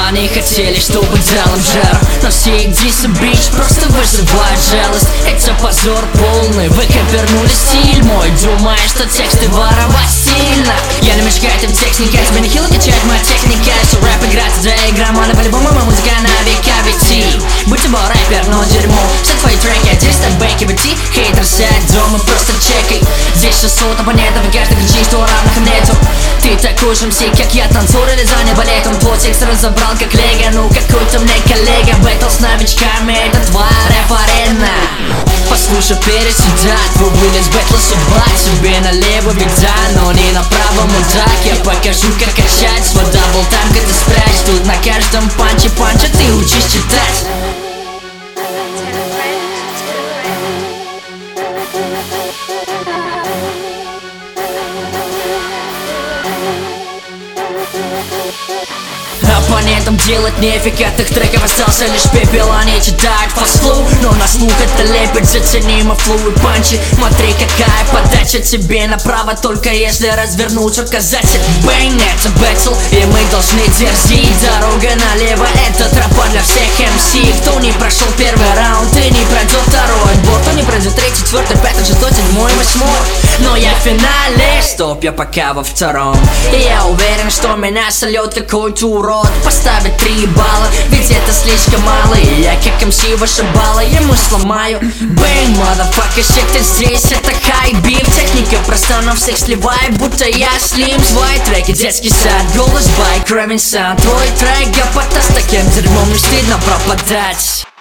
Они хотели, чтобы дал им жару, но все их дисы, бич, просто вызывают жалость. Это позор полный, вы вернули стиль мой. Думаешь, что тексты воровать стильно? Я не мешкаю этим техника, тебе не хило качать моя техника. Что рэп играть, это игра, мана по-любому, моя музыка на века ведь. Будь тобой рэпер, но дерьмо. Все твои треки, здесь там бэки, бэти. Хейтер, сядь дома, просто чекай. Здесь 600 абонентов, и каждый кричит, что равных нету. Ты такой же МС, как я, танцор или занят балетом. Твой текст разобрал как лего, ну какой-то мне коллега. Бэтл с новичками, это твоя рэп-арена. Послушай вперед сюда, твой вылез бэтла судьба. Тебе налево беда, но не направо, мудак. Я покажу, как качать свой даблтайм, как ты спрячь. Тут на каждом панче панча ты учишь читать. Оппонентам делать нефиг, от их треков остался лишь пепел. Они читают фастфлоу, но на слух это лепит. Заценимо флоу и панчи. Смотри, какая подача тебе направо, только если развернуть указатель. Бэнг, это бэтл, и мы должны дерзить. Дорога налево, это тропа для всех МС. Кто не прошел первый раунд, и не пройдет второй отбор. Кто не пройдет третий, четвертый, пятый, шестой, седьмой, восьмой. Но я в финале, стоп, я пока во втором. И я уверен, что меня сольет какой-то урод. Поставить 3 балла, ведь это слишком мало. И я как МС вышибала, ему сломаю. Бэнг, motherfucker, shit, ты здесь, это хай-биф. Техника проста, но всех сливает, будто я слим. Твои треки, детский сад, голос байк, рэвин саунд. Твой трек, я с таким дерьмом не стыдно пропадать.